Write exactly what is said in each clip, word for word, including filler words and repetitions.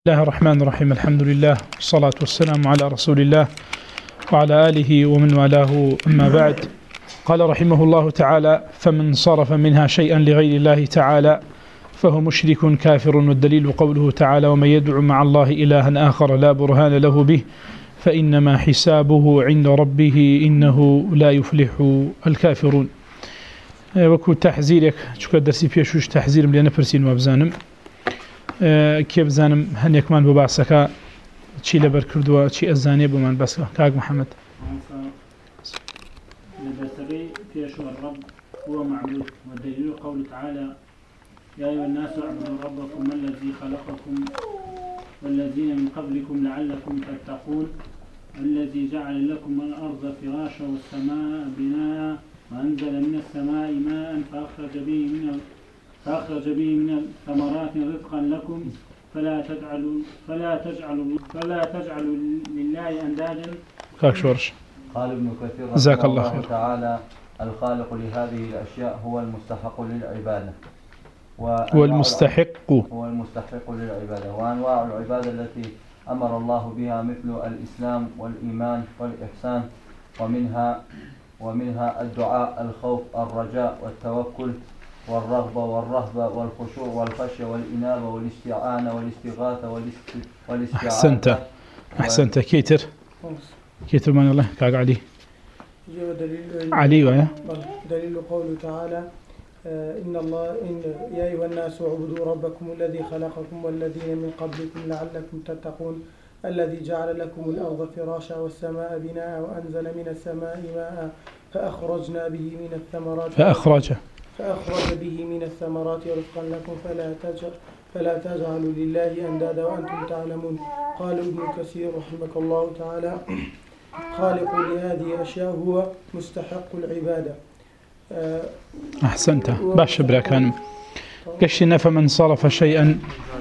بسم الله الرحمن الرحيم. الحمد لله والصلاة والسلام على رسول الله وعلى آله ومن والاه. أما بعد، قال رحمه الله تعالى: فمن صرف منها شيئا لغير الله تعالى فهو مشرك كافر. والدليل قوله تعالى: ومن يدعو مع الله إلها آخر لا برهان له به فإنما حسابه عند ربه إنه لا يفلح الكافرون. وكو تحذيرك شكرا درسي بيشوش تحذير لأنا برسين وابزانم كيف زانم هنيك من بباسكا شي لبر كردوا شي الزانية بمان بس كاك محمد لبسري في شو الرب هو معبود. والدليل قوله تعالى: يا أيها الناس اعبدوا ربكم الذي خلقكم والذين من قبلكم لعلكم تتقون الذي جعل لكم الأرض فراشا والسماء بناء وأنزل من السماء ماء فأخرج به من فأخرج به من الثمرات رزقا لكم فلا تجعلوا فلا تجعلوا فلا تجعلوا لله أندادا. قال ابن كثير رحمه الله خير. تعالى: الخالق لهذه الأشياء هو المستحق للعبادة هو المستحق هو المستحق للعبادة وأنواع العبادة التي أمر الله بها مثل الإسلام والإيمان والإحسان، ومنها ومنها الدعاء، الخوف، الرجاء، والتوكل، والرغبة والرهبة، والخشوع والخشية، والإنابة، والاستعانة، والاستغاثة، والاستعاذة. أحسنت أحسنت كيتر كيتر من الله كاق علي علي ويا دليل قوله تعالى: إن الله إن يا أيها الناس اعبدوا ربكم الذي خلقكم والذين من قبلكم لعلكم تتقون الذي جعل لكم الأرض فراشا والسماء بناء وأنزل من السماء ماء فأخرجنا به من الثمرات فأخرج فأخرج به من الثمرات رزقا لكم فلا تجعل فلا تجعلوا لله أندادا وأنتم تعلمون. قال ابن كثير رحمه الله تعالى: خالق لهذه الأشياء هو مستحق العبادة. أحسنت باش براكان قشنا. فمن صرف شيئا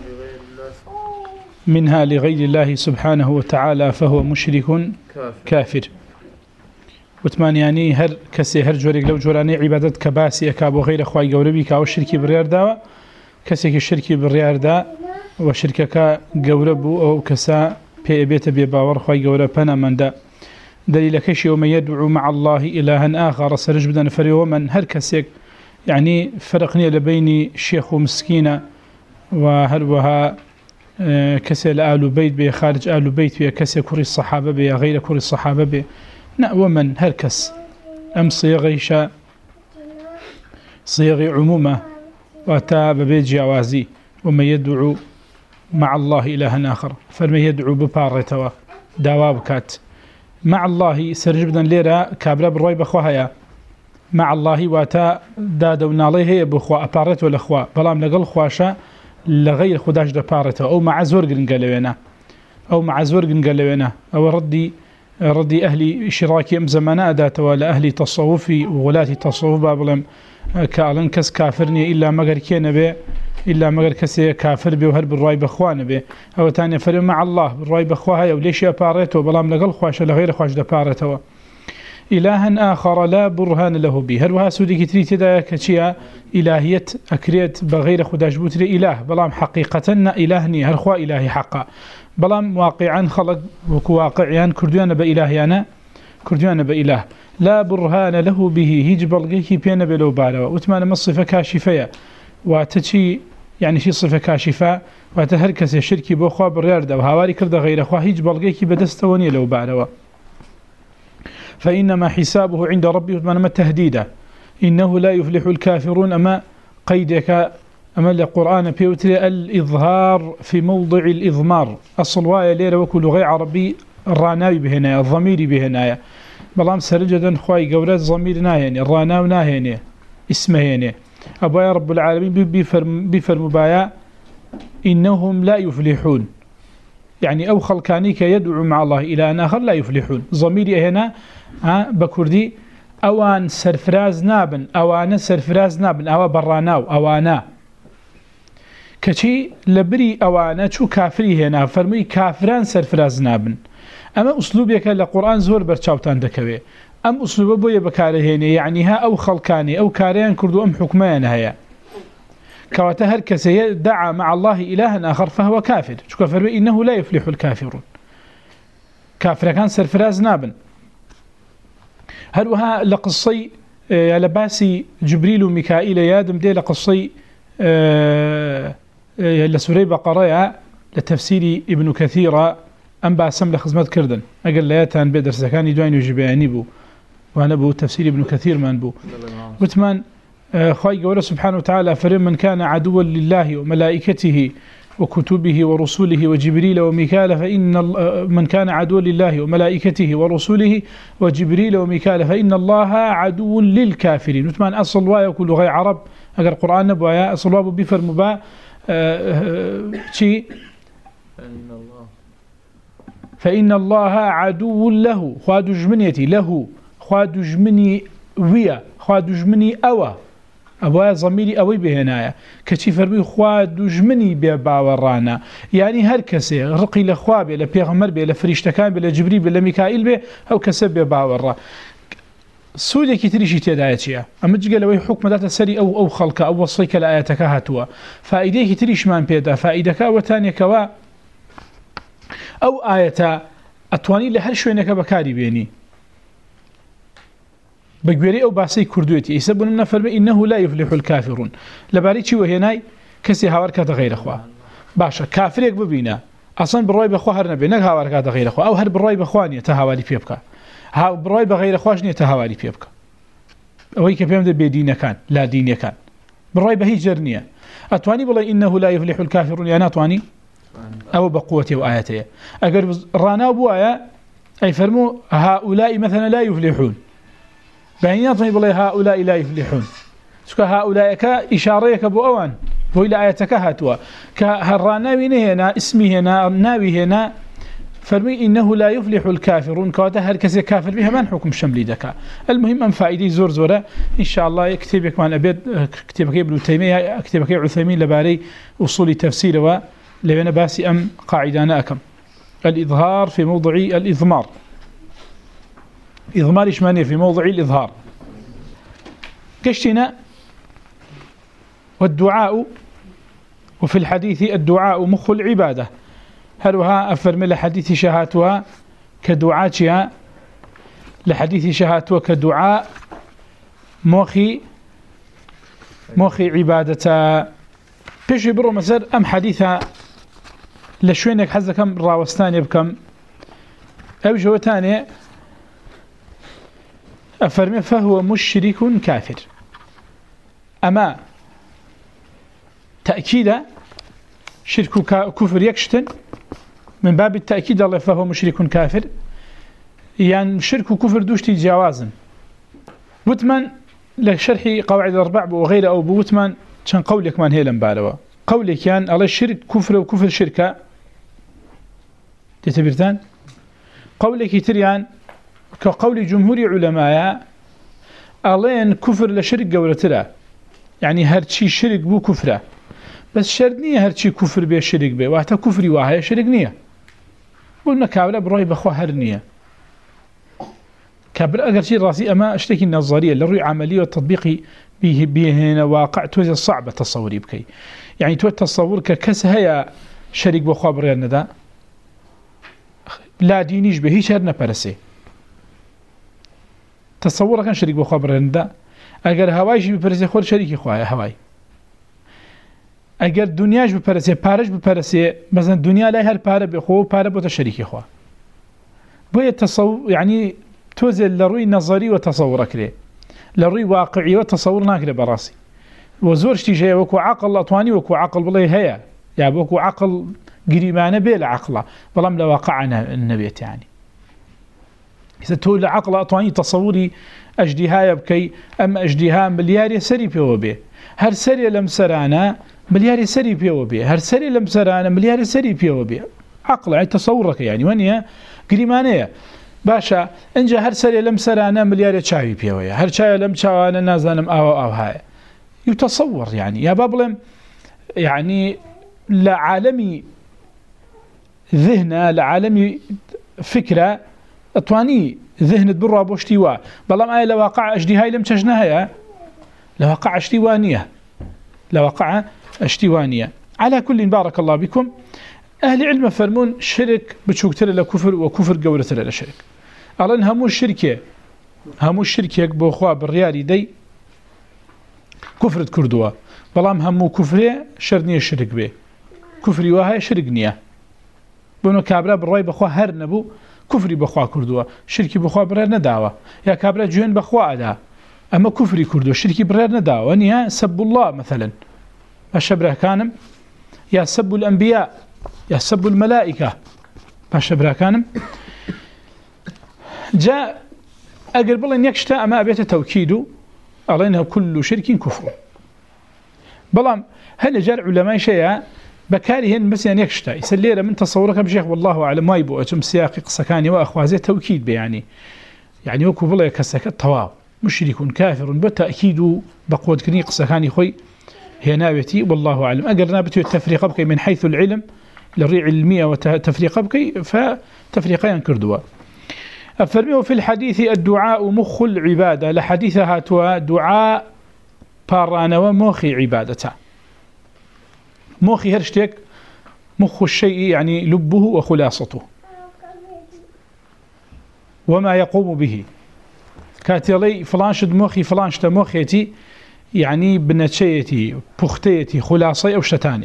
منها لغير الله سبحانه وتعالى فهو مشرك كافر. وثمان يعني هر كسي هر جوريك لو جوراني عبادت كباسي أكاب وغير أخوي قوربي كاو الشركي بريار دا كسي الشركي بريار دا وشركك قوربو أو كسا بي بيت بيباور أخوي قوربنا من دا. دليل كشي: ومن يدعو مع الله إلها آخر سرج بدن فري. ومن هر كسيك يعني فرقني لبين شيخ ومسكينة وهروها كسي لآل بيت بي خارج آل بيت بي كسي كوري الصحابة بي غير كوري الصحابة بي. ومن هركس أم صيغي شاء صيغي عمومة وتاب بيجي عوازي. ومن يدعو مع الله إلها آخر فلما يدعو ببارتوا دوابكات مع الله سرجبدا ليرا كابلا بالرواي بخواها مع الله واتا دادونا عليه بخوا أبارت ولا خوا بلام لقل خواشا لغير خداش دبارتوا أو مع زورق نقلوينا أو مع زورق نقلوينا أو ردي ردي أهلي شراكي أم زمانا أداتوا لأهلي تصوفي وغلاتي تصوف بابلم كألن كس كافرني إلا مغر كينا بي إلا مغر كسي كافر بي وهر بالرواي بخوان بي. أو تاني فرق مع الله بالرواي بخواها وليش يباريتو بلام لقل خواش لغير خواش دبارتوا إلها آخر لا برهان له به. هل وها سودي كتري تدا كتشيا إلهية أكريت بغير خداش بوتري إله بلام حقيقة إلهني هل خوا إلهي حقا بلام واقعا خلق وكواقعيان كرديان بإلهيانا كرديان بإله لا برهان له به هيج بلغيكي بينا بلو باروا. وتمانا مصفة كاشفية واتشي يعني شي صفة كاشفة واتهركس الشركي بوخوا بالرياردة وهواري كرد غير أخوا هيج بلغيكي بدستوني لو باروا. فإنما حسابه عند ربه وتمانا تهديدا إنه لا يفلح الكافرون. أما قيدك أما القرآن بيوتري الإظهار في موضع الإضمار الصلواية ليرة وكل غير عربي الراناوي بهنايا الضميري بهنايا بلام سرجدا خواي قولات ضمير ناهيني الراناو ناهيني اسمه هيني أبويا رب العالمين بفر مبايا إنهم لا يفلحون يعني أو خلقانيك يدعو مع الله إلى أن آخر لا يفلحون. ضميري هنا بكردي أوان سرفراز نابن أوان سرفراز نابن أو براناو أوانا كشي لبري أوانا شو كافري هنا فرمي كافران سرفراز نابن. أما أسلوبك للقرآن زور برشاوتان دكوي أم أسلوب بوي بكاره هنا يعني ها أو خلقاني أو كاريان كردو أم حكمان هيا كواتهر كسي دعا مع الله إلها آخر فهو كافر شو كفر إنه لا يفلح الكافرون كافر كان سرفراز نابن هل وها لقصي لباسي جبريل وميكائيل يادم دي لقصي لسوري بقرية لتفسير ابن كثير أم باسم لخزمات كردن أقل لياتان بيدر سكان يدوين يجيباني بو وأنا بو تفسير ابن كثير من بو وثمان خواهي قوله سبحانه وتعالى فرم من كان عدوا لله وملائكته وكتبه ورسوله وجبريل وميكال فإن من كان عدوا لله وملائكته ورسوله وجبريل وميكال فإن الله عدو للكافرين وثمان أصل وايا كل غير عرب أقر القرآن نبوايا أصل وابو بفر مبا شيء فإن الله عدو له خواد جمنيتي له خواد جمني ويا خواد جمني أوا أبويا ضميري أوي بهنايا كشي فرمي خواد جمني بباورانا يعني هر كسي رقي لخواب إلى بيغمر بي إلى فريشتكان بي إلى جبريل بي إلى ميكائيل بي أو كسب بباورا سودة كتريشي تدايتيا أما تجي لوي حكم ذات السري أو أو خلق أو وصيك لآياتك هاتوا فائدة كتريش مان بيدا فائدة وتانية كوا أو آية أتواني لهر شوينك بكاري بيني بقبيري أو باسي كردويتي يسبون من فرمي إنه لا يفلح الكافرون لباريتي وهناي كسي هاوركات غير أخوة باشا كافريك ببينا أصلا بالرأي بأخوة هر نبي نك هاوركات غير أخوة أو هر بالرأي بأخوانية تهاوالي بيبكا ها بالرأي بغير أخواش نية تهاوالي بيبكا أوهي كفيهم ده بيدين كان لا دين كان بالرأي بهي جرنية أتواني بالله إنه لا يفلح الكافرون يعني أتواني أو بقوتي وآياتي أقرب رانا بوايا أي فرمو هؤلاء مثلا لا يفلحون بينات بالله هؤلاء لا يفلحون سكا هؤلاء كإشارة كبو أوان بو إلى آياتك هاتوا كهراناوي هنا اسمي هنا ناوي هنا فرمي إنه لا يفلح الكافرون كواتا هر كسي كافر بها من حكم شملي دكا المهم أم فائدي زور زورة إن شاء الله يكتبك مع الأبيض كتبك ابن تيمية كتبك عثيمين لباري أصول تفسير و لبنا باسي أم قاعدانا أكم الإظهار في موضع الإضمار إضمار إشمانية في موضع الإظهار كشتنا والدعاء وفي الحديث الدعاء مخ العبادة هلوها أفرمي لحديث شهاتها كدعاتها لحديث شهاتها كدعاء موخي موخي عبادة بيش برو مسار أم حديثها لشوينك حزة كم راوستاني بكم أو جوتاني أفرمي فهو مشرك كافر أما تأكيد شرك كفر يكشتن من باب التأكيد الله فهو مشرك كافر يعني شرك كفر دوشتي جوازا وثمان لشرح قواعد الأربع وغيره أو بوثمان كان قولك من هي لنبالوا قولك كان الله الشرك كفر وكفر شركة تتبرتان قولك يتريان كقول جمهور علماء ألين كفر لشرك قولتلا يعني هرشي شرك بو كفره بس شرط نية هرشي كفر بيه شرك بيه وحتى كفري واحد شرك نية قلنا كابلا برأي بخواه هر نية كابلا أقل شيء راسي أما اشتكي النظرية للرؤية عملية والتطبيقي بيه بيه هنا واقع توزي صعبة تصوري بكي يعني تو تصور ككس هيا شرك بخواه بريال ندا لا دينيش به هيش هرنا برسي تصور كان شريك بخوا برندا اگر هوايش بپرسه خود شریکی خواه هوای اگر دنیاش بپرسه پارش بپرسه مثلا دنیا لا هر پاره بخو پاره بوت شریکی خواه بو تصور يعني توزل لروي نظري وتصور كله لروي واقعي وتصور ناكله براسي وزورش تيجي وكو عقل اطواني وكو عقل بالله هيا يعني وكو عقل قريبانه بلا عقله بلام لا واقعنا النبي يعني إذا تقول عقل أطواني تصوري أجديها يبكي أما أجديها مليار سري بيوبي هر سري لم سرانا مليار سري بيوبي هر سري لم سرانا مليار سري بيوبي عقل يعني تصورك يعني وانيا قريمانية باشا انجا هر سري لم سرانا مليار شاوي بيوبي هر شاوي لم شاوانا نازانم أو أو هاي يتصور يعني يا بابلم يعني لعالمي ذهنه لعالمي فكرة أطواني ذهن برا بوشتيوا بلام آية لواقع أجدي هاي لم تجنها لواقع أجديوانية لواقع اشتوانية. على كل بارك الله بكم. أهل علم فرمون شرك بتشوكتر لكفر وكفر قولتر لشرك. ألان همو الشركة همو الشركة بأخوة بالريالي دي كفرت كردوا بلام همو كفرية شرنية الشرك به كفري وهاي شرك نية بونو كابرا بالرأي بأخوة هر نبو كفري بأخوة كردوا شركي بأخوة برير نداوة يا كابرا جوين بأخوة أدا أما كفري كردوا شركي برير نداوة نيا سب الله مثلا الشبره كانم يا سب الأنبياء يا سب الملائكة الشبره كانم جاء أقرب الله أن يكشتا أما أبيت توكيده على أنه كل شرك كفر بلام هل جاء العلماء شيئا بكارهن بس أن يكشتا يسلير من تصورك بشيخ والله أعلم ما يبقى أتم سياق قصكاني وأخوازي توكيد بيعني يعني وكو بالله يكسك الطواب مشرك كافر بالتأكيد بقوة كني قصكاني خوي هي نابتي والله أعلم أقل نابتي التفريق بكي من حيث العلم للريع المية وتفريق بكي فتفريقين كردوا أفرميه في الحديث الدعاء مخ العبادة لحديثها توا دعاء بارانا ومخي عبادته مخي هرشتك مخ الشيء يعني لبه وخلاصته وما يقوم به كاتلي فلانشد مخي فلانشت مخيتي يعني بنتشيتي بختيتي خلاصي أو شتاني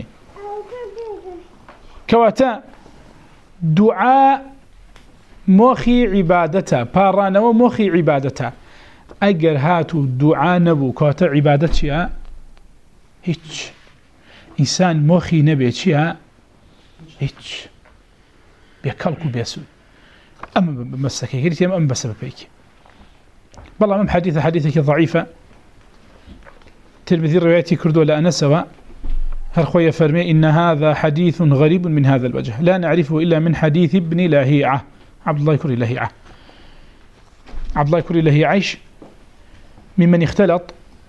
كواتا دعاء مخي عبادته بارانا ومخي عبادته اگر هاتو دعاء نبو كواتا عبادتها هيتش إنسان مخي نبي شيئا هيتش بيكالكو بيسوي أما بمسكي قلت أما بسبب بيك بالله من حديث حديثك ضعيفة تلمذي روايتي كردو لأنا سوا هرخوية فرمي إن هذا حديث غريب من هذا الوجه لا نعرفه إلا من حديث ابن لهيعة عبد الله يكري لهيعة عبد الله يكري لهيعيش ممن اختلط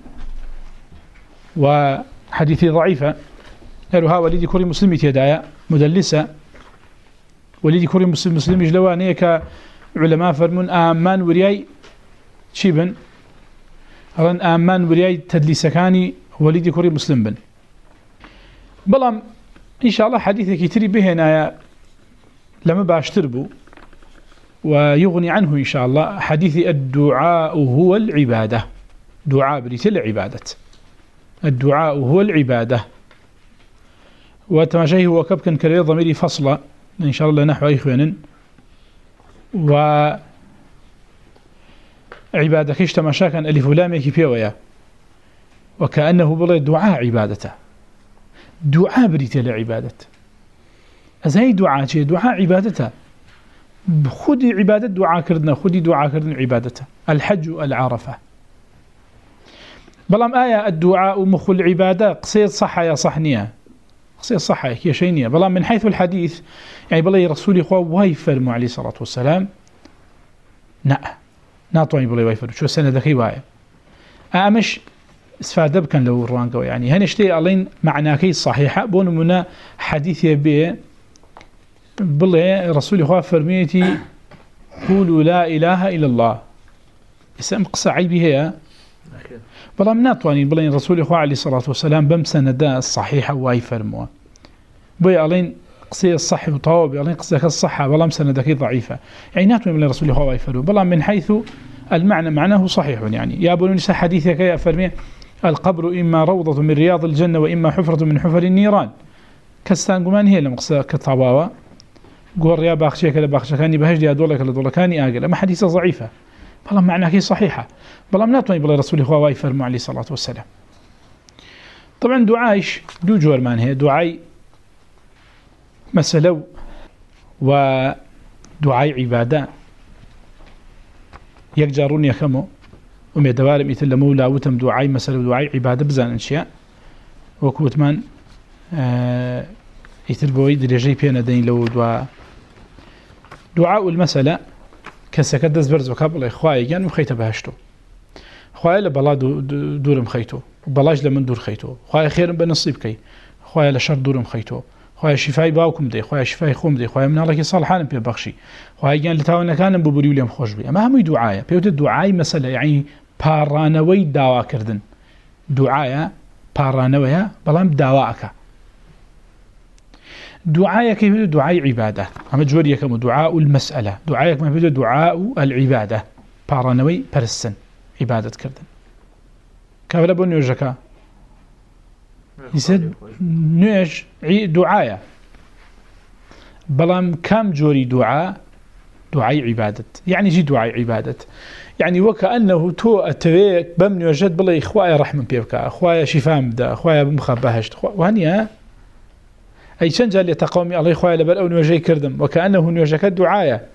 وحديثي ضعيفة قالوا ها وليدي كوري مسلمي تيدايا مدلسة وليدي كوري مسلم مسلم جلوانية كعلماء فرمون آمان ورياي شيبن أظن آمان ورياي تدليسكاني وليدي كوري مسلم بن بلام إن شاء الله حديثك يتري بهنا لما باشتربوا ويغني عنه إن شاء الله حديث الدعاء هو العبادة دعاء بريت العبادة الدعاء هو العبادة وتماشيه هو كبكا كريه ضميري فصلة إن شاء الله نحو إخوان وعبادة كيش تماشاكا ألف لاميكي بيويا وكأنه بلا دعاء عبادته دعاء بريت العبادة أزاي دعاء شيء دعاء عبادته خذي عبادة دعاء كردنا خذي دعاء كردنا عبادته الحج العرفة بلام آية الدعاء مخ العبادة قصيد صحة يا صحنية قصيد صحة يا شينية بلام من حيث الحديث يعني بلا رسولي خواه وايفر عليه الصلاة والسلام نا ناطواني بلا وايفر شو السنة دخي وايا أمش استفادة بكن لو الرانقوا يعني هنشتي ألين معناكي صحيحة بون منا حديث يبيه بالله رسولي خواه فرميتي قولوا لا إله إلا الله اسم قصة عيبي هي بلا مناطواني بالله رسولي خواه عليه الصلاة والسلام بمسندا الصحيحة واي فرموا بي ألين قصة الصحي وطواب ألين قصة الصحة بلا مسندكي ضعيفة يعني ناتواني بالله رسولي خواه واي فرموا بلا من حيث المعنى معناه صحيح يعني يا أبو نساء حديثك يا فرمي القبر إما روضة من رياض الجنة وإما حفرة من حفر النيران كستان قمان هي لما قصة كطباوة قول يا باخشيك لا باخشكاني بهجدي أدولك لا دولكاني آقل أما حديثة ضعيفة بلا معناه هي صحيحة بلا مناطوني بلا رسولي هو وايفر عليه الصلاة والسلام طبعا دعايش دو جورمان هي دعاي مسلو ودعاي عبادة يكجارون يخمو ومي دوارم يتلمو لاوتم دعاي مسلو دعاي عبادة بزان انشياء وكوتمان آه يتربوي درجي بينا دين لو دعاء دعاء المسألة كسكدس برز وكابل إخوائي كان وخيته بهشتو إخوائي لبلا دورم خيتو وبلاج لمن دور خيتو إخوائي خير بنصيب كي إخوائي لشر دورم خيتو إخوائي شفاي باوكم دي إخوائي شفاي خوم دي إخوائي من الله صالحان بيبخشي إخوائي كان لتاونا كان ببريو ليم خوش بي أما همي دعاية بيوت الدعاية مسألة يعني بارانوي دعوة كردن دعاية بارانويا بلام داواك دعاءك يبدو دعاء عبادة أما جوريك دعاء المسألة دعاءك ما يبدو دعاء العبادة بارانوي برسن عبادة كردن كابلا بون نيوجكا يسد نيوج دعاء بلام كم جوري دعاء دعاء عبادة يعني جي دعاء عبادة يعني وكأنه تو أتويك بمن وجد بالله إخوايا رحمة بيبكا إخوايا شفاء مبدا إخوايا مخبهشت وهنيا أي شنجا اللي تقومي الله إخوايا لبل أو نوجي كردم وكأنه نوجك الدعاء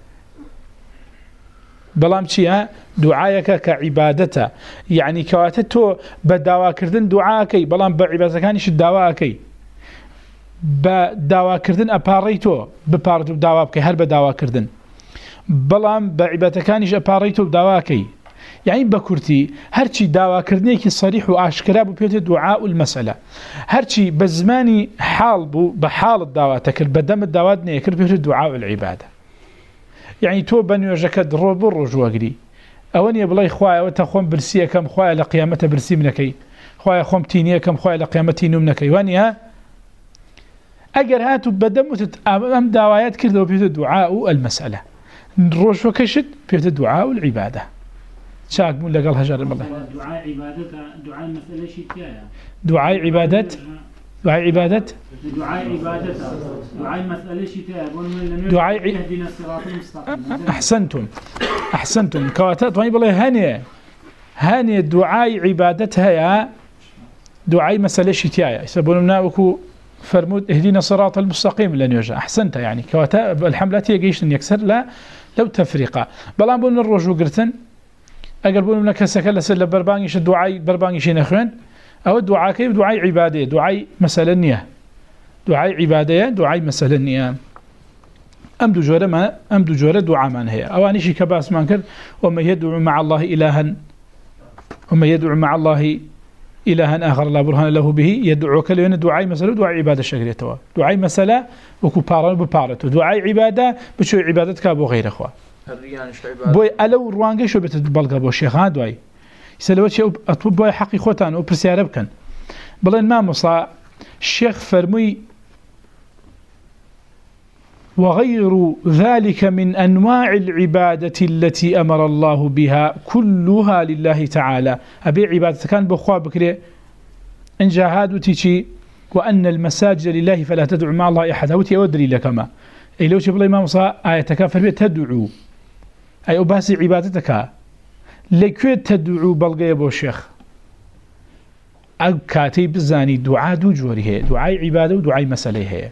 بلام شيء دعاءك كعبادته يعني كواتتو بدعوا كردن دعاءكي بلام بعبادة كانش الدعاءكي بدعوا كردن أباريتو ببارتو بدعوابكي هل بدعوا كردن بلام بعبادة كانش أباريتو بدعواكي يعني بكرتي هرشي دعوا كردنيكي صريح وآشكرا ببيوت دعاء المسألة هرشي بزماني حال بو بحال الدعوة تكر بدم الدعوة نيكر بيوت دعاء العبادة يعني تو بني وجكد روب الرجوع قري أوني بلاي خوايا وتخوم برسية كم خوايا لقيامته برسي منكي خوايا خوم تينية كم خوايا لقيامتي نمنكي وانيها أجر هاتوا بدم أم دعوات كردوا بيوت دعاء المسألة نروش وكشت بيوت دعاء العبادة شاك مون لقال هجر الله دعاء عبادة دعاء مسألة شتيا دعاء عبادة دعاء عبادة دعاء عبادة دعاء مسألة شتاء دعاء يهدينا الصراط المستقيم أحسنتم أحسنتم كواتات وين بالله هانية هانية دعاء عبادتها يا دعاء مسألة شتاء يسبون مناوكو فرمود اهدينا الصراط المستقيم لن يرجع أحسنت يعني كواتات الحملات يجيش يكسر لا لو تفرقة بلان بون الرجو قرتن أقربون من كسكلا سلا بربانيش الدعاء بربانيش نخوين أو الدعاء كيف دعاء عبادة دعاء مسألة نية دعاء عبادة دعاء مسألة نية أم دو جورة ما أم دو جورة دعاء من هي أو أنيشي كباس مانكر وما يدعو مع الله إلها وما يدعو مع الله إلها آخر لا برهان له به يدعو كلمة دعاء مسألة دعاء عبادة شجرية توا دعاء مسألة وكبارن ببارته دعاء عبادة بشو عبادتك أبو غير أخوة بوي ألو روانجي شو بتتبلغ أبو الشيخ هاد واي يسألوا شيء أطلب بوي حقي خوتان وبرسيارة بكن بلين ما مصا الشيخ فرمي وغير ذلك من أنواع العبادة التي أمر الله بها كلها لله تعالى أبي عبادة كان بخوا بكري إن جاهاد وتيشي وأن المساجد لله فلا تدعو مع الله أحد وتي أودري لكما أي لو شبه ما مصا آيتك فرمي تدعو أي أباسي عبادتك لكي تدعو بلغي أبو الشيخ أو كاتي بزاني دعاء دو جوري هي دعاء عبادة ودعاء مسألة هي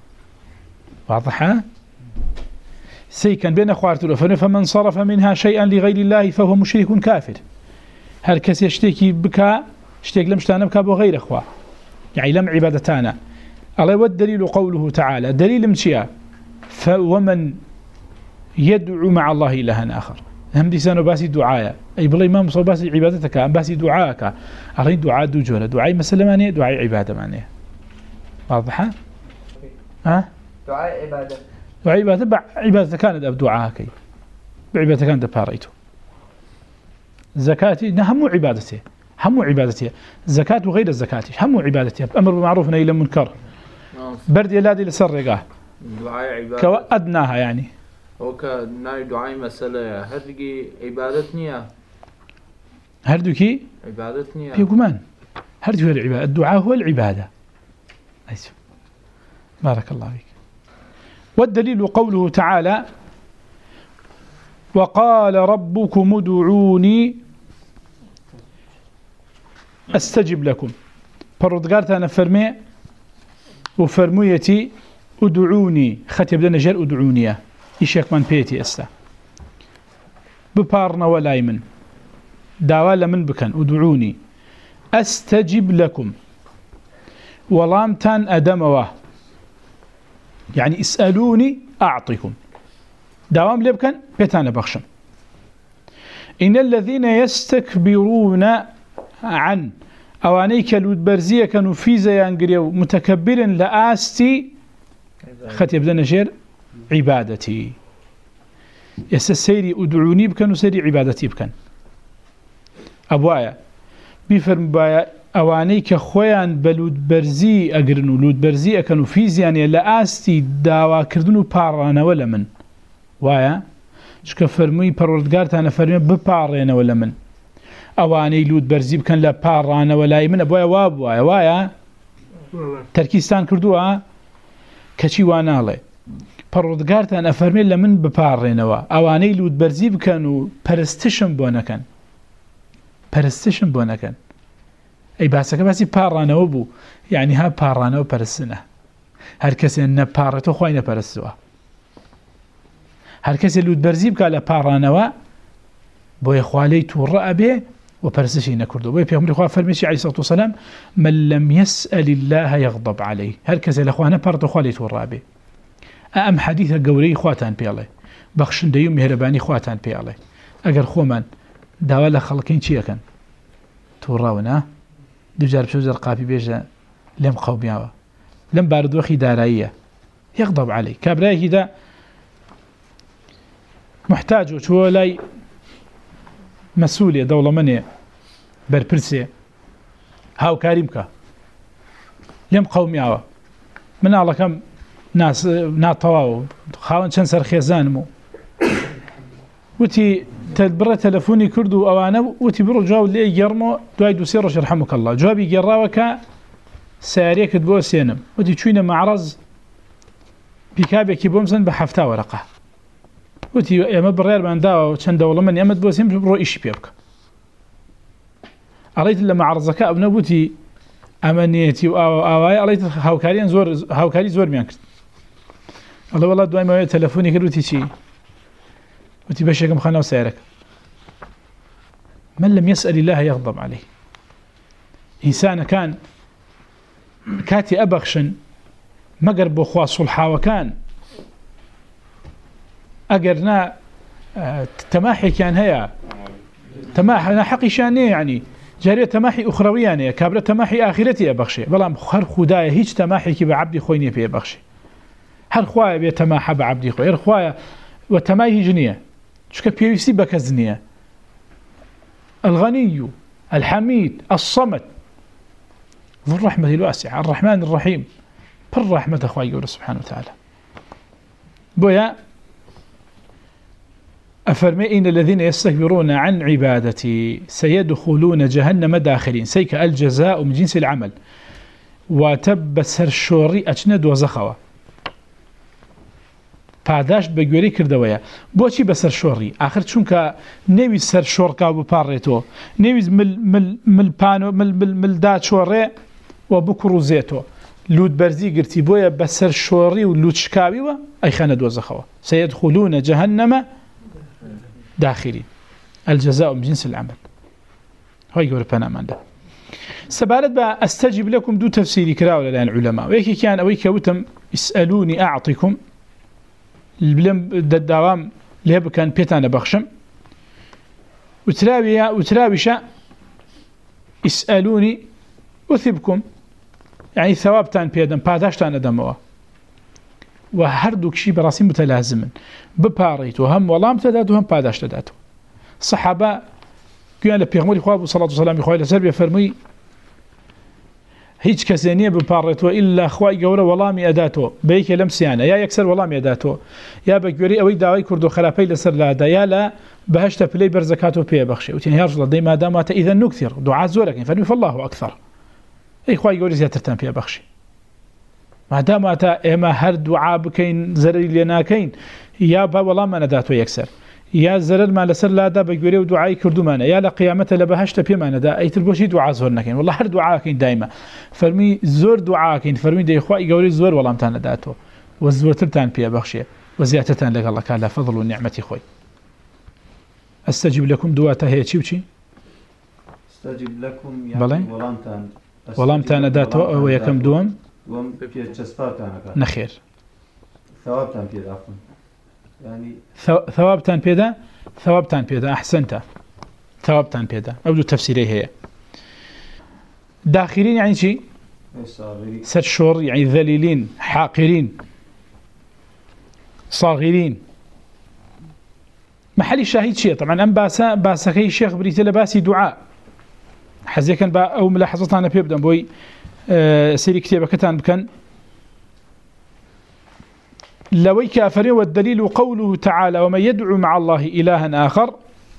واضحة سيكن بين أخوات الأفن فمن صرف منها شيئا لغير الله فهو مشرك كافر هل كسي يشتكي بك اشتكي لمشتانا بك أبو غير أخوة يعني لم عبادتانا الله والدليل قوله تعالى دليل مشيا فومن يدعو مع الله إلها آخر هم دي سانو باسي دعايا أي بالله ما مصر باسي عبادتك أم باسي دعاءك أرين دعاء دو جولة دعاء مسألة معنيه دعاء عبادة معنيه واضحة؟ ها؟ دعاء عبادة دعاء عبادة بع عبادة كانت أب دعاءك بعبادة كانت باريتو زكاتي هم عبادته هم عبادته زكاة وغير الزكاة هم عبادته أمر بالمعروف ونهي عن المنكر برد يلادي لسرقه دعاء عبادة كوأدناها يعني وكناي دعاء مسألة هردقي عبادتني هردكي عبادتني في قمان هردكي هو العبادة الدعاء هو العبادة أيسو بارك الله فيك والدليل قوله تعالى وقال ربكم ادعوني استجب لكم فردقارت أنا فرمي وفرميتي ادعوني ختب لنا جر ادعوني إيشك من بيتي أستا ببارنا ولا من داوالا من بكن ادعوني أستجب لكم ولامتان أدموه يعني اسألوني أعطيكم دوام لبكن بيتانا بخشم إن الذين يستكبرون عن أوانيك الودبرزية كانوا في زيانقريو متكبر لآستي ختب لنا جير عبادتي يسسيري أدعوني بكن وسيري عبادتي بكن أبوايا بيفرم بايا ئەوانەی کە خۆیان بە لوودبەرزی ئەگرن و لوودبەرزی ئەکەن و فیزیانێ لە ئاستی داواکردن و پاڕانەوە لە من وایە چکە فەرمووی پەروەردگارتانە فەرمێ بپاڕێنەوە لە من ئەوانەی لوودبەرزی بکەن لە پاڕانەوە لای منە بۆیە وا بووایە وایە تەرکیستان کردووە کەچی وا ناڵێ پەروەردگارتان ئەفەرمێ لە من بپاڕێنەوە ئەوانەی لوودبەرزی بکەن و پەرستشم بۆ نەکەن پەرستشم بۆ نەکەن ئەی باسەکە باسی پاڕانەوە بوو یعنی ها پاڕانەوە پەرستنە هەر کەسێ نەپاڕێتەوە خوای نەپەرستووە هەر کەسێ لوودبەرزی بکە لە پاڕانەوە بۆیە خوالەی تووڕە ئەبێ و پەرستشی نەکردو بۆیە پێغەمبەری خوا فەرمێکی عەلەیهی سەڵاتو وسەلام من لم يسأل الله يغضب عليه هەر کەسێ لە خوا نەپەڕێتەوە خوالەی تووڕە ئەبێ ئەم حەدیثە گەورەی خواتان پێڵێ بەخشندەی و میهرەبانی خواتان پێڵێ ئەگەر خۆمان داوا لە خەڵکین چیەکەن تووڕەونە دوجار بشوزر قاپی بێژە لێم قەومیاوە لەم بارودۆخی داراییە يغضب عليه کابرایەکی دا محتاج و چوە لای مەسئولێ دەوڵەمەندێ بەرپرسێ هاوکاری بکە لێم قەومیاوە مناڵەکەم ناتەواو خاوەن چەند سەرخێزانم و وتی بڕە تەلەفۆنی کرد و ئەوانە وتی بڕۆ جواب لێ گەڕمەوە دوای دووسێ ڕۆژ یەرحەموکە الله جوابی گێڕاوە کە سیارەیەکت بۆ سێنم وتی چووینە مەعرەز پیکابێکی بۆم زەن بە هەفتا وەرەقە وتی ئێمە بڕیارمان داوە چەند دەوڵەمەند ئێمەت بۆ سێن بڕۆ ئیشی پێ بکە ئەڵێیت لە مەعرەزەکە ئەو نەبوتی ئەمەنێتی و ئاوایە ئەڵێیت هاوکاریان زۆر هاوکاری زۆرمیان کرد ئەڵێ وەڵا دوای ماوەیە تەلەفۆنی کرد وتی چی وتی بەشێکم خانەوە سیارەکە من لم يسأل الله يغضب عليه إنسان كان كاتي أبخشن مقر بخوا صلحا وكان أقرنا تماحي كان هيا تماحي حقي شانية يعني جارية تماحي أخرويانية كابرة تماحي آخرتي أبخشي بلام خر خدايا هيج تماحي كي بعبدي خويني في أبخشي هر خوايا بيتماحى بعبدي خوي هر خوايا وتماحي جنية شكا بيوسي بكزنية الغني الحميد الصمد ذو الرحمة الواسعة الرحمن الرحيم بالرحمة أخوي يقول سبحانه وتعالى بويا أفرمي إن الذين يستكبرون عن عبادتي سيدخلون جهنم داخلين سيك الجزاء من جنس العمل وتبسر الشوري أجند وزخوة پاداشت بە گوێرەی کردەوەیە بۆچی بەسەر شۆڕی آخر چونکە نەویست سەر شۆڕکا بپاڕێتەوە نەویست ملدا چۆڕێ و بکوڕوزێتەوە لوودبەرزی گرتی بۆیە بەسەر شۆڕی و لوودشکاویوە ئەیخەنە دۆزەخەوە سيدخلون جهنم داخلين الجزاء من جنس العمل هاي گەورە پەناماندا سەبارەت بە ئەستەجیب لەکم دوو تەفسیری کراوە لەلایەن عولەما و یەکێکیان ئەوەی کەوتم ئیسئەلونی ئەعطیکم بلم داوام لێ بکەن پێتانە بەخشم وتراویە وتراویشە ئیسئەلونی ئوثبکم یعنی ثەوابتان پێدەم پاداشتان ئەدەمەوە و هەردووکشی بەڕاستی متەلازمن بپاڕیت و هەم وەڵام تەدات و هەم پاداش دەداتەوە سەحابە گویان لە پێغەمبەری خوا بوو سەڵات و سەلامی خوای لەسەر بێ فەرمووی هیچ کەسێ نییە بپاڕێتەوە ئیلا خوای گەورە وەڵامی ئەداتەوە بەیەکێ لەم سیانە یا یەکسەر وەڵامی ئەداتەوە یا بە گوێرەی ئەوەی داوای کرد و خراپەی لەسەر لادا یا لە بەهەشتە پلەی بەرزەکاتەوە پێبەخشێ وتین یا ڕەسوڵ دەی ماداماتە ئیذەن نوکثر دوعا زۆرەکەین فەرمی فالله ئەکثەر ئەی خوای گەورە زیاترتان پێبەخشی ماداماتە ئێمە هەر دوعا بکەین زەرری لێ ناکەین یا با وەڵاممان ئەداتەوە یەکسەر یا زەرەرمان لەسەر لادا بە گوێرەی و دوعای کردومانە یا لە قیامەتە لە بەهەشتە پێمانەدا ئەیتر بۆچی دوعا زۆر نەکەین والله هەر دوعاکەین دایمە فەرمی زۆر دوعاکەین فەرمی دەی خوای گەورەی زۆر وەڵامتان ئەداتەوە و زۆرترتان پێبەخشێ و زیاترتان لەگەڵەکە لە فەضڵ و نیعمەتی خۆی ئەستەجیب لەکم دواتە هەیە چی و چی استجب لكم بەڵێ يعني وەڵامتان وەڵامتان ئەداتەوە ئەوە یەکەم دووەم دوم پێچەسپاتانەکە نەخێر ثوابتان پێداخن يعني ثوابتان پێدا ثوابتان پێدا ئەحسەنتە ثوابتان پێدا ئەو دوو تەفسیرەی هەیە داخلين يعني چی سەر شۆڕ يعني ذەلیلین حاقرین صاغرين محل شاهد شيء طبعا ام باسا باسكي شيخ بريت لباسي دعاء حزيكا با أو ملاحظتنا بيبدأ بوي أه سيري كتابة كتان بكن لوي كافرين والدليل قوله تعالى ومن يدعو مع الله إلها آخر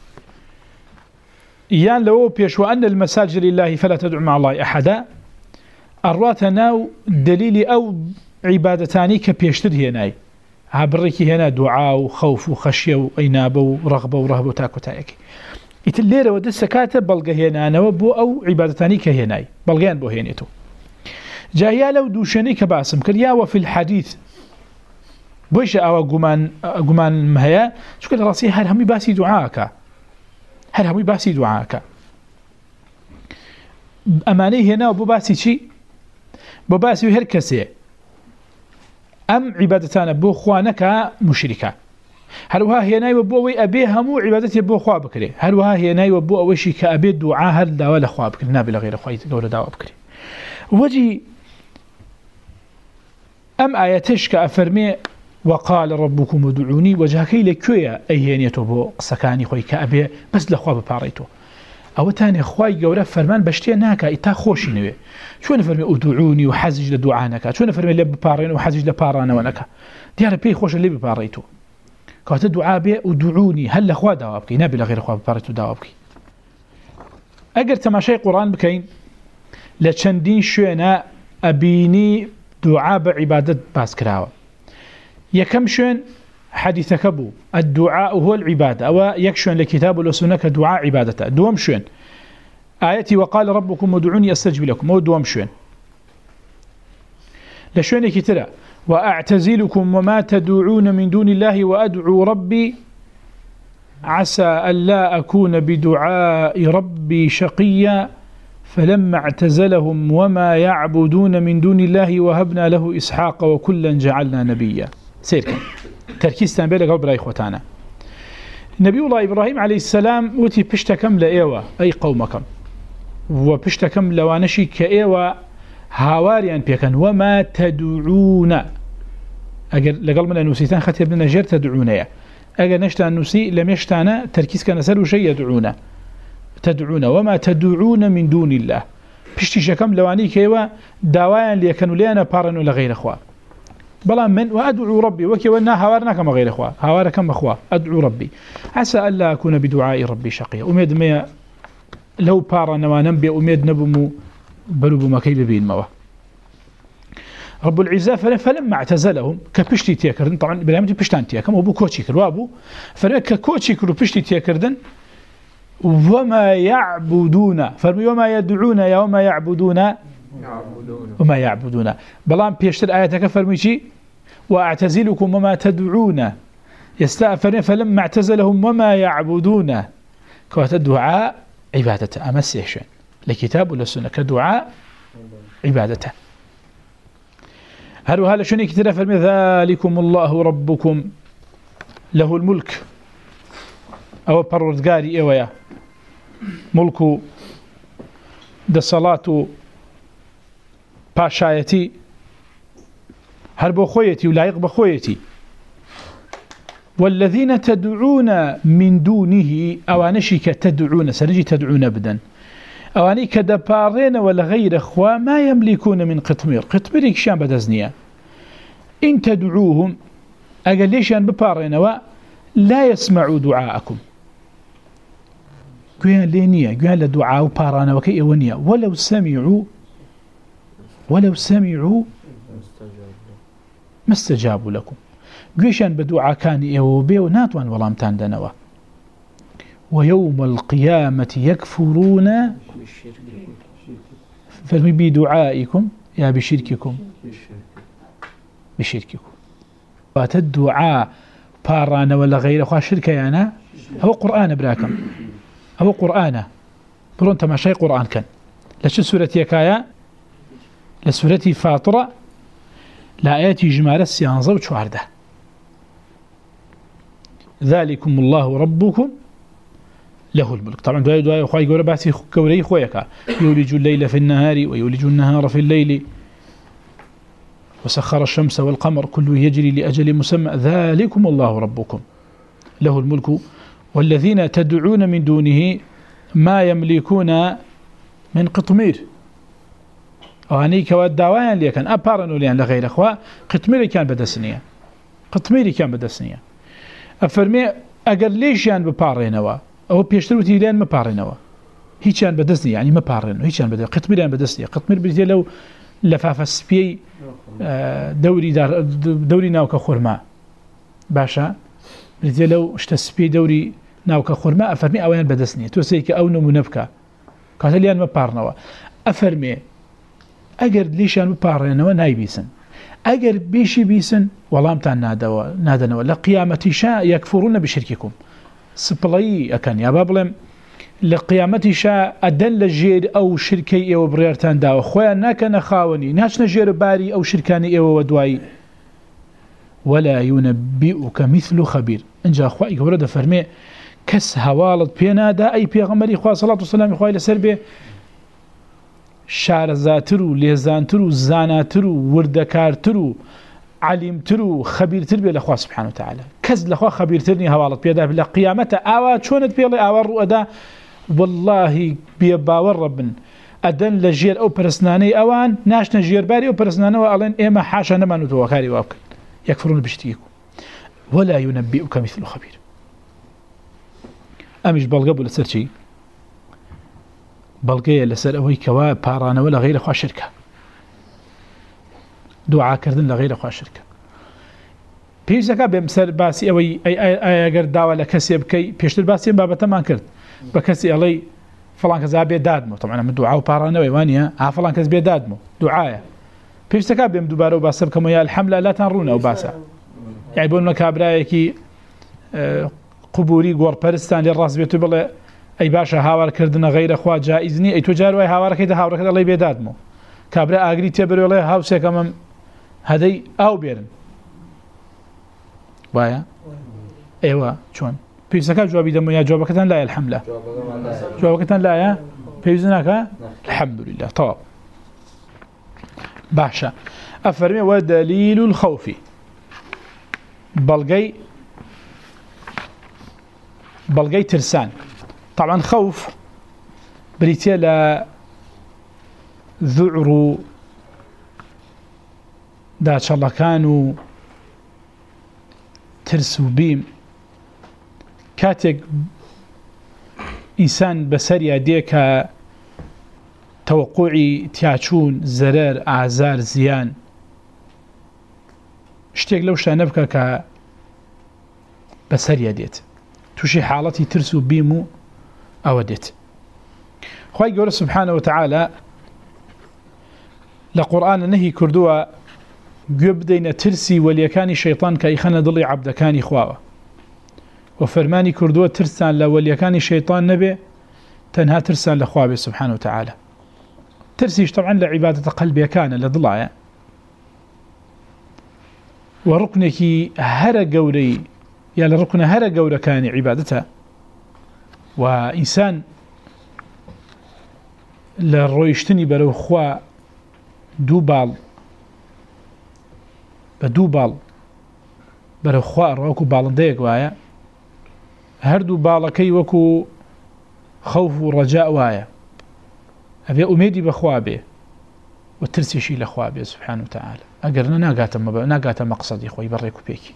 يان لو بيش وأن المساجد لله فلا تدعو مع الله أحدا أرواتنا دليل أو عبادتاني كبيشتر هناي عبركي هنا دعاء وخوف وخشية وإنابة ورغبة ورهبة وتاكو تاكي يتلير ودس كاتب بلغة هنا نوبو أو عبادتاني كهناي بلغيان بو هنيتو جايا لو دوشني كباسم كريا وفي الحديث بويش أو قمان قمان مهيا شو كل راسي هل همي باسي دعاءك هل همي باسي دعاءك أماني هنا وبو باسي شي بو باسي وهركسي أم عبادتان بو خوانك مشركة هل وها هي ناي وبوي أبيها مو عبادتي بو خوا بكري هل وها هي ناي وبو أوشي كأبي دعاء هل دا ولا خوا بكري نابل غير خوايت قول دعوة بكري وجي أم آياتش كأفرمي وقال ربكم ادعوني وجهكي لكويا أيهنيتو بو قسكاني خوي كأبي بس لخوا بباريتو أو تاني خواي قولا فرمان بشتيا ناكا إتا خوشي نوي شو نفرمي ادعوني وحزج لدعانك شو نفرمي اللي ببارين وحزج لبارانا ونكا ديار بي خوش اللي بباريتو كوات الدعاء بي ادعوني هل لخوا دوابكي نابل غير خوا بباريتو دوابكي أقر تماشي قرآن بكين لچندين شوينا أبيني دعاء بعبادة باسكراوة يكم شون حديثك بو الدعاء هو العبادة أو يكشون لكتاب والسنة دعاء عبادته دوم شون آياتي وقال ربكم ادعوني أستجب لكم أو دوم شون لشون كتلا وأعتزلكم وما تدعون من دون الله وأدعو ربي عسى ألا أكون بدعاء ربي شقيا فلما اعتزلهم وما يعبدون من دون الله وهبنا له إسحاق وكلا جعلنا نبيا سيركم تركيز تنبيل قبل إخوتانا نبي الله إبراهيم عليه السلام وتي بشتكم لإيوة أي قومكم وبشتكم لوانشي كإيوة هاواريان بيكن وما تدعون أجل لقل من النسيتان ختي بنا جر تدعون أجل نشتا النسي لم يشتانا تركيز كان سلو شيء يدعون تدعون وما تدعون من دون الله بشتي شكم لواني كإيوة داوايا ليكنوا لينا بارنوا لغير أخوة بلا من وأدعو ربي وكي وانا هاوارنا كما غير أخوة هاوارنا كما أخوة أدعو ربي عسى ألا أكون بدعاء ربي شقيا أميد ميا لو بارنا وننبي أميد نبمو بلوبو ما كيب بين موا رب العزة فلما اعتزلهم كبشتي تيكردن طبعا بلامتي بشتان تيكم وابو كوتشيكر وابو فلك كوتشيكر وبشتي تيكردن وما يعبدون فرمي وما يدعون يا وما يعبدون يعبدون وما يعبدون بلام بيشتر آياتك فرميشي وأعتزلكم وما تدعون يستأفرين فلما اعتزلهم وما يعبدون كوات الدعاء عبادته أمسيحشن لكتاب ولا سنة كدعاء عبادته هل وهذا شنو كتير فرمي ذلكم الله ربكم له الملك أو بردقاري إيويا ملك ده صلاة باشايتي هل بخويتي ولايق بخويتي والذين تدعون من دونه أوانشك تدعون سنجي تدعون أبدا أواني كدبارين ولا غير أخوة ما يملكون من قطمير قطمير يكشان بدزنيا إن تدعوهم أقل ليش أن ببارين لا يسمعوا دعاءكم قيان لينيا قيان لدعاء باران وكي إيوانيا ولو سمعوا ولو سمعوا ما استجابوا لكم قيشان بدعاء كان إيوبي وناتوان ولامتان دنوا ويوم القيامة يكفرون فالمي بدعائكم يا بشرككم بشرككم وتدعاء باران ولا غير أخوة شركة يعني هو قرآن براكم هو قرآن برون تماشي قرآن كان لشو سورة يكايا لسورة فاطرة لآيات جمال السيانزة وشوارده ذلكم الله ربكم له الملك طبعا دعاء دعاء أخوة يقول باسي كوري خويك يولج الليل في النهار ويولج النهار في الليل وسخر الشمس والقمر كل يجري لأجل مسمى ذلكم الله ربكم له الملك والذين تدعون من دونه ما يملكون من قطمير واني كواد داوان لي كان ابارنو لي عند غير اخوا قطمير كان بدسنيه قطمير كان بدسنيه افرمي اگر ليشان ببارينوا او بيشتروتي لين ما بارينوا هيچان بدسني يعني ما بارينو هيچان بد قطمير بدسنيه قطمير بيجي لو لفاف سبي دوري دار دوري ناوك خرما باشا بيجي لو اشت سبي دوري ناوك خرما افرمي اوان بدسنيه تو سيك او نمنبكا كاتليان ما بارنوا افرمي اگر ليشان ببارينوا نايبيسن اگر بيشي بيسن والله نادوا نادنوا لقيامتي شاء يكفرون بشرككم سبلاي اكن يا بابلم لقيامتي شاء ادل جير او شركي او بريرتان داو خويا ناكن خاوني ناش نجير باري او شركاني او ودواي ولا ينبئك مثل خبير انجا اخوي ورد فرمي كس هوالط بينادا اي بيغمري خوا صلاه والسلام اخوي لسربه شارزاترو ليزانترو زاناترو وردكارترو علمترو خبيرتر بي لخوا سبحانه وتعالى كز لخوا خبيرترني هوالط بيدا بلا قيامته اوا شونت بيلي اوا رؤدا والله بيباور ربن ادن لجير او برسناني اوان ناش نجير باري او برسناني والين اما حاشا نما نتوكاري واكل يكفرون بشتيكم ولا ينبئك مثل خبير امش بلغب ولا سرشي بلغيه لسر اوي كوا بارانا ولا غير خوا شركه دعاء كردن لغير خوا شركه بيزكا بمسر باسي اوي اي اي اگر داوا لكسي بكي بيشتر باسي بابته ما كرت بكسي علي فلان كذا بيدادمو طبعا من دعاء بارانا ويوانيا ع فلان كذا بيدادمو دعاء بيزكا بم دوبارو باسب كما يا الحمله لا تنرون او باسا يعني بقولنا كابرايكي قبوري غور برستان للراس بيتو بلا اي باشا هاور كردنا غير اخوا جائزني اي تجار واي هاور كيدا هاور كيدا الله بيدادمو كابرا اغري تبر ولا هاوسه كمان هدي او بيرن وايا ايوا شلون بيسكا جوابي دمو يا جوابكتان لا الحمله جوابكتان لا يا بيزناك الحمد لله طب باشا افرمي ودليل الخوف بلغي بلغي ترسان طبعا خوف بريتيلا ذعر دا ان شاء الله كانوا ترسو بيم كاتك انسان بسريا ديكا توقعي تياچون زرر اعزار زيان اشتيق لو شانبكا ك بسريا ديت توشي حالتي ترسو بيمو أودت خوي يقول سبحانه وتعالى لقرآن نهي كردوا جبدين ترسي وليكاني شيطان كيخنا ضلي عبد كاني خواوه وفرماني كردوا ترسان لوليكاني شيطان نبي تنها ترسان لخوابه سبحانه وتعالى ترسيش طبعا لعبادة قلبي كان لضلع وركنك هر قوري يا لركن هر قوري كان عبادتها وإنسان لرويشتني برو خوا دوبال بدوبال برو خوا روكو بالنديك وايا هردو بالكي وكو خوف ورجاء وايا أبي أميدي بخوابه وترسي شي لخوابه سبحانه وتعالى أقرنا ناقاتا ناقاتا مقصدي خوي بريكو بيكي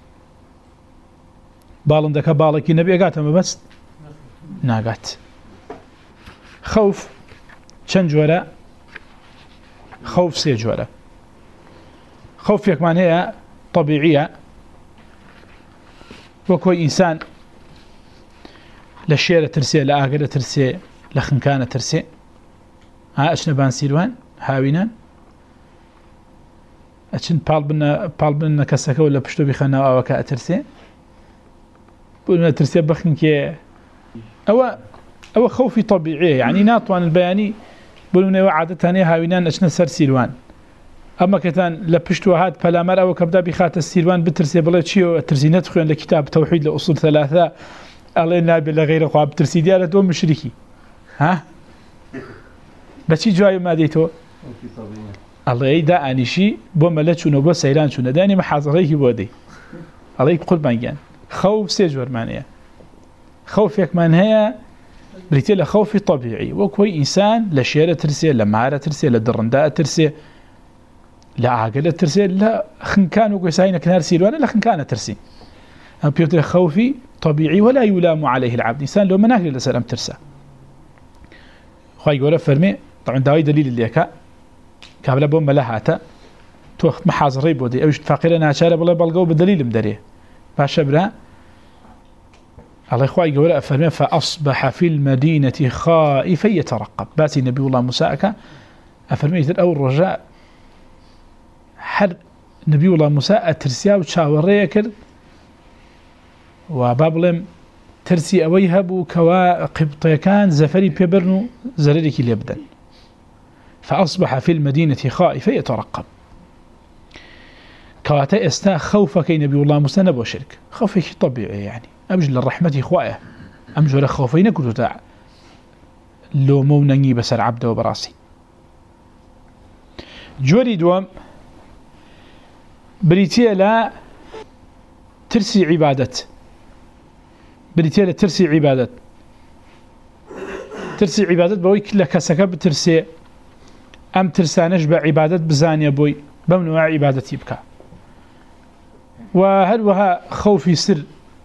بالندك بالكي نبي أقاتا بس ناقات خوف چند جوره خوف سي جوره خوف يك معناها طبيعيه وكوي انسان لشيره ترسي لاغره ترسي لخنكانه ترسي ها اشنا بان سيروان هاوينان اشن بالبنا بالبنا كسكه ولا بشتو بخنا او كا ترسي بقولنا ترسي بخنكه أو أو خوفي طبيعي يعني ناطوان البياني بقولنا عادة هاوينان أشنا سر سيروان أما كتان لبشتوا هاد بلامر أو كبدا بخات السيروان بترسي بلا شيء ترسي ندخل لكتاب توحيد لأصول ثلاثة الله النبي لغير خواب ترسي ديالة دوم مشركي ها بس جاي ما ديتو الله يدا أني شيء بوملت شنو بس سيران شنو داني محاضريه بودي الله يقول ما جان خوف سيجور معناه خوفك من هي بريتي لخوف طبيعي وكوي إنسان لشيء ترسي لمعارة ترسي لدرنداء ترسي لا عاقلة ترسي لا خنكان وكوي ساينة كنارسي ولا لا خنكان ترسي أم بيوتر خوفي طبيعي ولا يلام عليه العبد إنسان لو مناهل لسلام ترسى خواهي يقول فرمي طبعا داوي دليل اللي كا كابلا بوم ملاحاتا توخ محاضري بودي أوش فاقرنا عشارة بالله بلقوا بدليل مدريه باشا برا الله إخوائي يقول أفرمي فأصبح في المدينة خائفا يترقب باتي نبي الله موسى أفرمي أول رجاء حر نبي الله موسى أترسيا وتشاوريه كرد وبابلم ترسي أويهب كوا قبطي كان زفري بيبرنو زرريك ليبدن فأصبح في المدينة خائفا يترقب كواتا استا خوفك نبي الله موسى نبو شرك خوفك طبيعي يعني أمجل الرحمة إخوائه أمجل خوفين كنتو تاع لو مونني بسر عبده وبراسي جوري دوام بريتيا لا ترسي عبادة بريتيا لا ترسي عبادة ترسي عبادة بوي كلا كسكب ترسي أم ترسانش بعبادة بزانية بوي بمنوع عبادة يبكى وهل وها خوفي سر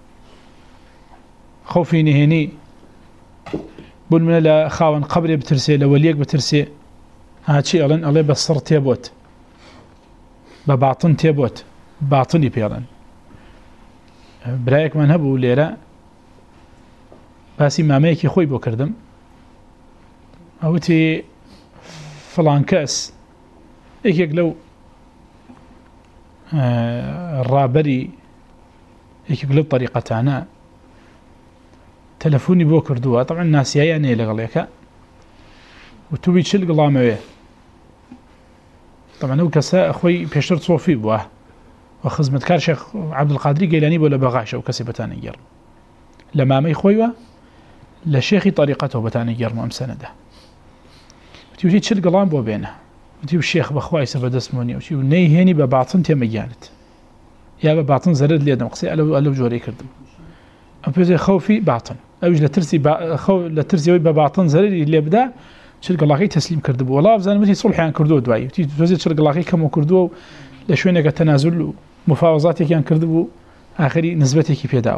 خوفي نهني بون من لا خاون قبري بترسي لوليك بترسي هاد شيء ألن الله بصر تيبوت بباطن تيبوت باطني بيرن برايك من هبو ليرا باسي ماميكي خوي بو كردم اوتي فلان كاس ايكيك لو آه الرابري ايكيك لو طريقتانا تلفوني بو كردوها طبعا الناس يعني لغليكا وتوبي تشلق الله معيه طبعا هو كسا اخوي بيشترط صوفي بواه وخزمة كار شيخ عبد القادري قيلاني ولا بغاشه وكسبتاني يجر لما ما يخويوا لشيخي طريقته بتاني يجر مام سنده وتوجي تشلق الله بو بينه وتوجي الشيخ بخواي سبد اسموني وتوجي نيهني بباطن تمجانت يا بباطن زرد لي دم قصي الو الو جوري كردم أبي خوفي باطن أوج لترسي با خو لترسي بباطن زرد اللي بدا شرق الله كي تسليم كردبو والله بزان متي صلح عن كردو دواي تي توزي شرق الله كي كم كردو لشوينه كتنازل مفاوضات كان كردبو آخري نسبتي كيف يداو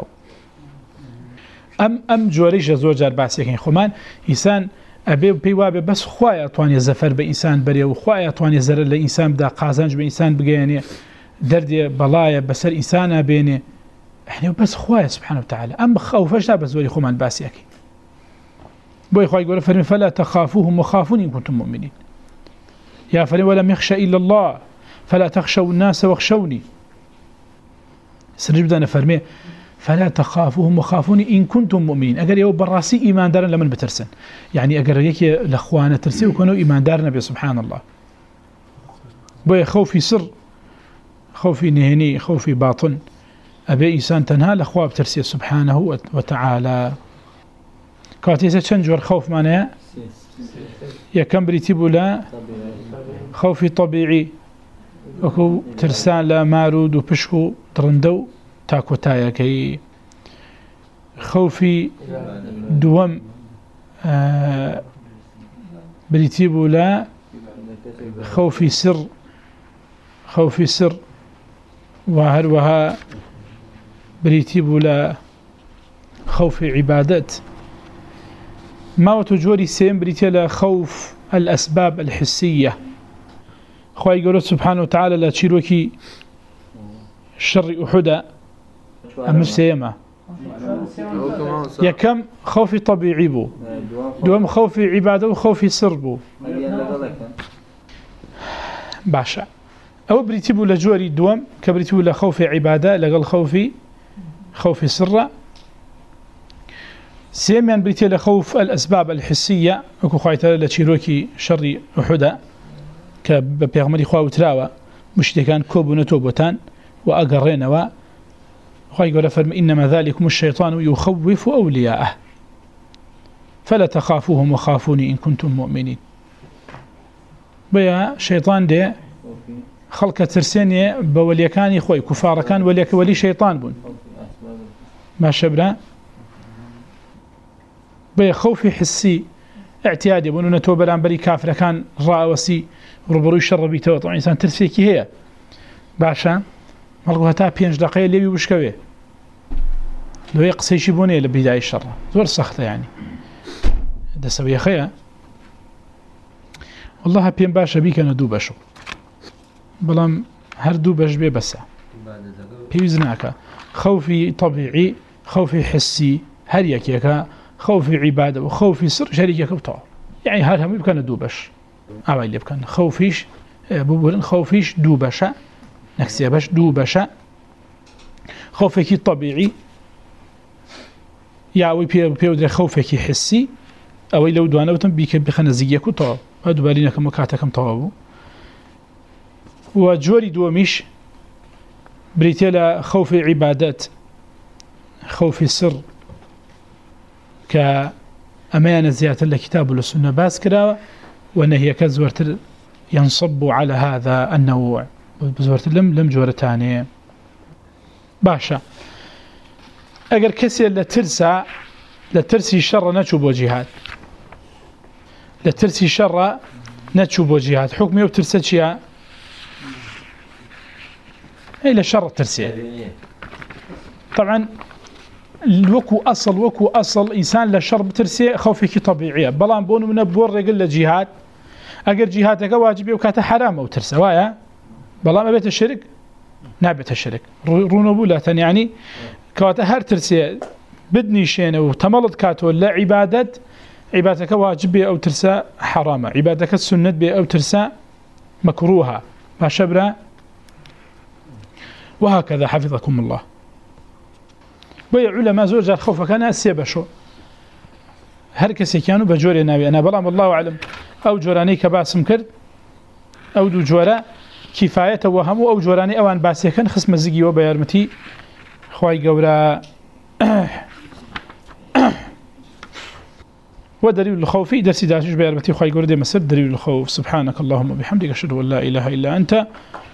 ام ام جوري جزو جار باسي كان خمان انسان ابي بيواب بس خويا تواني زفر بانسان بري وخويا تواني زر لانسان بدا قازنج بانسان بغياني دردي بلايا بسر انسان بيني احنا بس خويا سبحانه وتعالى ام خوفش بس ولي خمان باسي اكي بو اخوي يقول فرمي فلا تخافوهم وخافوني ان كنتم مؤمنين يا فلي ولم يخشى الا الله فلا تخشوا الناس واخشوني سنجبدنا فرمي فلا تخافوهم وخافوني ان كنتم مؤمنين اگر يو براسي ايمان دارن لمن بترسن يعني اگر يكي الاخوانه ترسي وكانوا ايمان دارنا بسبحان الله بو خوفي سر خوفي نهني خوفي باطن ابي انسان تنها الاخوه بترسي سبحانه وتعالى كاتيسه تشنجور خوف معناه يا كم بريتيبو لا خوفي طبيعي وكو ترسان لا مارود وبشكو ترندو تاكو تايا كي خوفي دوم آه بريتيبو لا خوفي سر خوفي سر وهروها بريتيبو لا خوفي عبادات ما وتجوري سيم بريتيلا خوف الأسباب الحسية خواهي يقول سبحانه وتعالى لا تشيروكي شر أحدا أم سيما يا كم خوفي طبيعي بو دوام خوفي عبادة وخوفي سر بو باشا أو بريتيبو لجوري دوام كبريتيبو لخوفي عبادة لقل خوفي خوفي سر سيمان بريتي لخوف الأسباب الحسية وكو خواهيتا لتشيروكي شر أحدا كبيغمري خواه وتراوى مشتكان كوب ونتوبتان وأقرينوا خواهي يقول فرم إنما ذلكم الشيطان يخوف أولياءه فلا تخافوهم وخافوني إن كنتم مؤمنين بيا شيطان دي خلق ترسيني بوليكاني خوي كفار كان وليك ولي شيطان بون ما شبنا بي خوفي حسي اعتيادي بأنه نتوب الأنبري كافر كان رأوسي ربروي شر بيتو طبعا إنسان ترسيكي هي باشا مالقو هتا بينج دقيقة ليبي وشكوه لو يقصي شبوني لبداية الشر زور سخطة يعني ده سوي خيا والله بين باشا بيك أنا دو بشو بلام هر دو بش بي بس بيوزناك خوفي طبيعي خوفي حسي هر يكيك خوفي عبادة وخوفي سر شريكك بطاع يعني هذا هم يمكن دو بش أما اللي بكن خوفيش بقولن خوفيش دو بشا نكسي باش دو بشا خوفك طبيعي ياوي بي بيودر خوفك حسي او لو دوانوتن بيك بخنزيك وطاب هادو بالينا كم كاتكم طابو وجوري دوميش بريتيلا خوف عبادات خوف سر كأمانة زيادة الكتاب والسنة باسكرا ونهي كزورتر ينصب على هذا النوع بزورت لم لم جورتاني باشا اگر كسي لترسى لترسي شر نتشوب وجهات لترسي شر نتشوب وجهات حكمي وبترسى شيء اي لشر الترسي طبعا الوكو اصل وكو اصل انسان لشر بترسي خوفك طبيعيه بلان بون من بور رجل لجهات اگر جهاتك واجبي وكاته حرام او ترسى وايا بلا ما بيت الشرك نابت الشرك رونوبولة يعني كواتا هر ترسي بدني شينه وتملط كاتو لا عبادة عبادتك واجبية أو ترسى حرامة عبادتك السنة بي أو ترسى مكروها ما شبرا وهكذا حفظكم الله ويا علماء زوجة الخوف كان أسيبشو هر كسي كانوا بجوري ناوي أنا بلا الله أعلم أو جوراني كباسم كرد أو دو جورا كفاية وهمو أو جوراني أوان باسيكن خصم الزقي وبيارمتي خواهي قورا ودليل الخوف درسي داشش بيارمتي خواهي قورا دي مسر دليل الخوف سبحانك اللهم وبحمدك أشهد أن لا إله إلا أنت